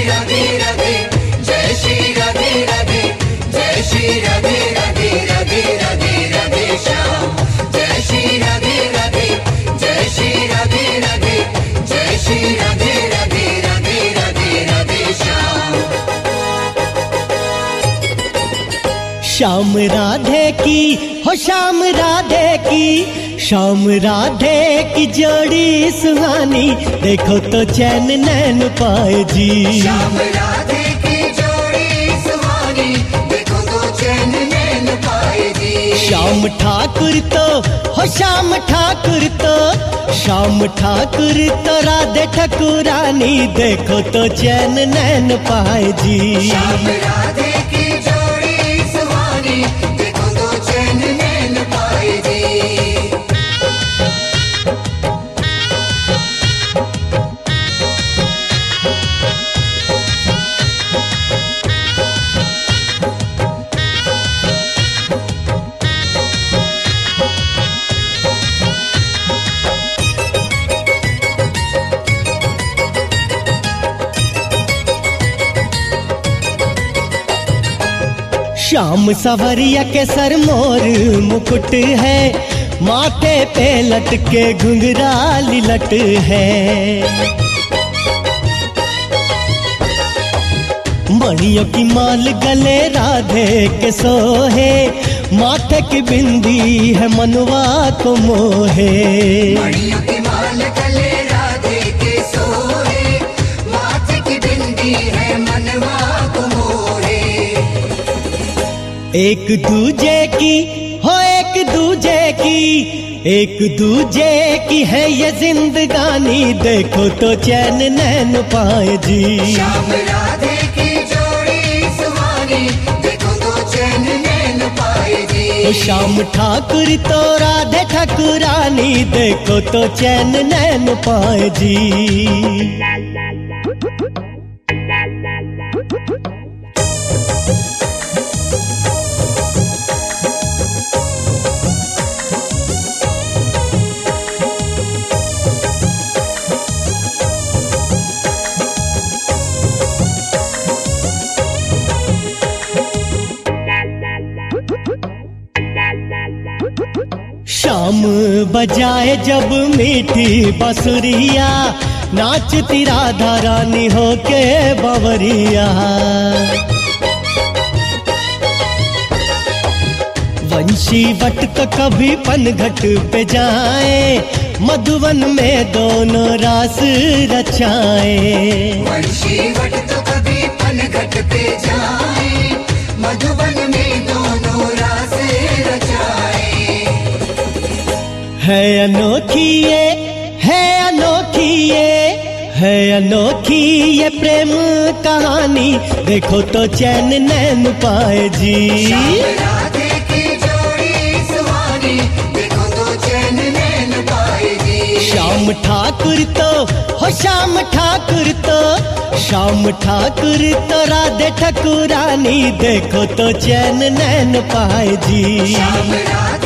राधे राधे, जय श्री राधे राधे, जय श्री राधे राधे, राधे राधे राधे श्याम। जय श्री राधे राधे, जय श्री राधे राधे, जय श्री राधे राधे, राधे राधे राधे श्याम। श्याम राधे की हो श्याम राधे की, श्याम राधे की जोड़ी सुहानी, देखो तो चैन नैन पाए जी। श्याम राधे की जोड़ी सुहानी, देखो तो चैन नैन पाए जी। श्याम ठाकुर तो हो श्याम ठाकुर तो, श्याम ठाकुर तो राधे ठकुरानी, देखो तो चैन नैन पाए जी। श्याम राधे की जोड़ी सुहानी, देखो तो चैन नैन पाए जी। श्याम सवरिया के सर मोर मुकुट है, माथे पे लटके घुंघराली लट है। मणियों की माल गले राधे के सोहे, माथे की बिंदी है मनवा को मोहे। मणियों की माल गले राधे के सोहे, माथे की बिंदी है मनवा को मोहे। एक दूजे की हो एक दूजे की, एक दूजे की है ये जिंदगानी, देखो तो चैन नैन पाए जी। श्याम राधे की जोड़ी सुहानी, देखो तो चैन नैन पाए जी। श्याम ठाकुर तो राधे ठकुरानी, देखो तो चैन नैन पाए जी। श्याम बजाए जब मीठी बांसुरिया, नाचती राधा रानी होके बावरिया। वंशी वट तो कभी पनघट पे जाए, मधुवन में दोनों रास रचाए। वंशी वट तो कभी पनघट पे जाए, मधुवन में दोनों रास रचाए। है अनोखी ये, है अनोखी ये, है अनोखी ये प्रेम कहानी, देखो तो चैन नैन पाए जी। श्याम राधे की जोड़ी सुहानी, देखो तो चैन नैन पाए जी। श्याम ठाकुर तो हो श्याम ठाकुर तो, श्याम ठाकुर तो राधे ठकुरानी, देखो तो चैन नैन पाए जी। श्याम राधे